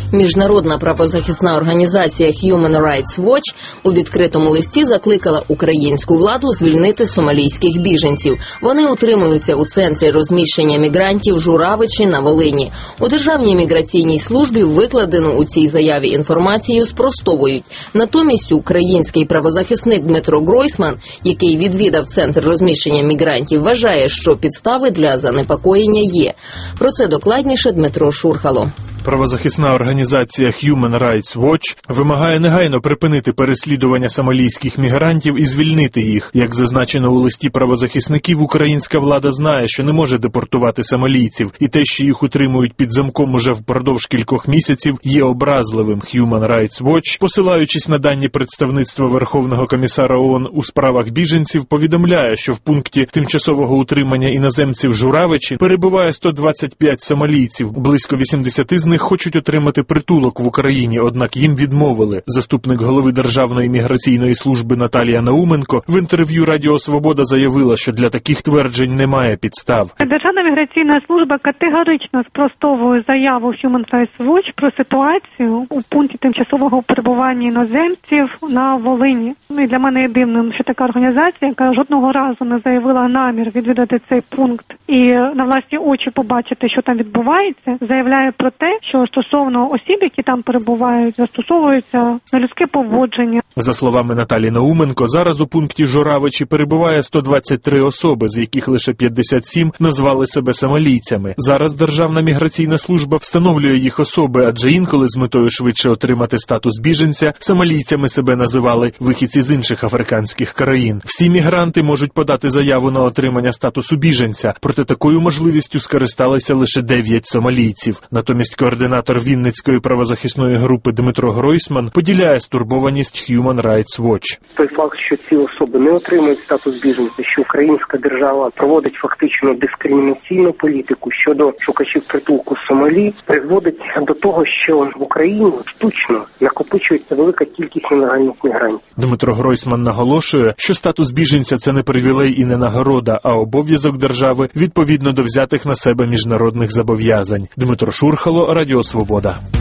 Міжнародна правозахисна організація Human Rights Watch у відкритому листі закликала українську владу звільнити сомалійських біженців. Вони утримуються у центрі розміщення мігрантів Журавичі на Волині. У Державній міграційній службі викладену у цій заяві інформацію спростовують. Натомість український правозахисник Дмитро Гройсман, який відвідав центр розміщення мігрантів, вважає, що підстави для занепокоєння є. Про це докладніше Дмитро Шурхало. Правозахисна організація Human Rights Watch вимагає негайно припинити переслідування сомалійських мігрантів і звільнити їх. Як зазначено у листі правозахисників, українська влада знає, що не може депортувати сомалійців, і те, що їх утримують під замком уже впродовж кількох місяців, є образливим. Human Rights Watch, посилаючись на дані представництва Верховного комісара ООН у справах біженців, повідомляє, що в пункті тимчасового утримання іноземців Журавичі перебуває 125 сомалійців, близько 80 з них хочуть отримати притулок в Україні, однак їм відмовили. Заступник голови Державної міграційної служби Наталія Науменко в інтерв'ю Радіо Свобода заявила, що для таких тверджень немає підстав. Державна міграційна служба категорично спростовує заяву Human Rights Watch про ситуацію у пункті тимчасового перебування іноземців на Волині. І для мене є дивним, що така організація, яка жодного разу не заявила намір відвідати цей пункт і на власні очі побачити, що там відбувається, заявляє про те, що стосовно осіб, які там перебувають, застосовується нелюдське поводження. За словами Наталі Науменко, зараз у пункті Журавичі перебуває 123 особи, з яких лише 57 назвали себе сомалійцями. Зараз Державна міграційна служба встановлює їх особи, адже інколи з метою швидше отримати статус біженця сомалійцями себе називали вихідці з інших африканських країн. Всі мігранти можуть подати заяву на отримання статусу біженця, проте такою можливістю скористалися лише 9 сомалійців. Натомість координатор Вінницької правозахисної групи Дмитро Гройсман поділяє стурбованість Human Rights Watch. Той факт, що ці особи не отримують статус біженця, що українська держава проводить фактично дискримінаційну політику щодо шукачів притулку в Сомалі, призводить до того, що в Україні штучно накопичується велика кількість нелегальних мігрантів. Дмитро Гройсман наголошує, що статус біженця – це не привілей і не нагорода, а обов'язок держави відповідно до взятих на себе міжнародних зобов'язань. Дмитро Шурхало, Радіо Свобода.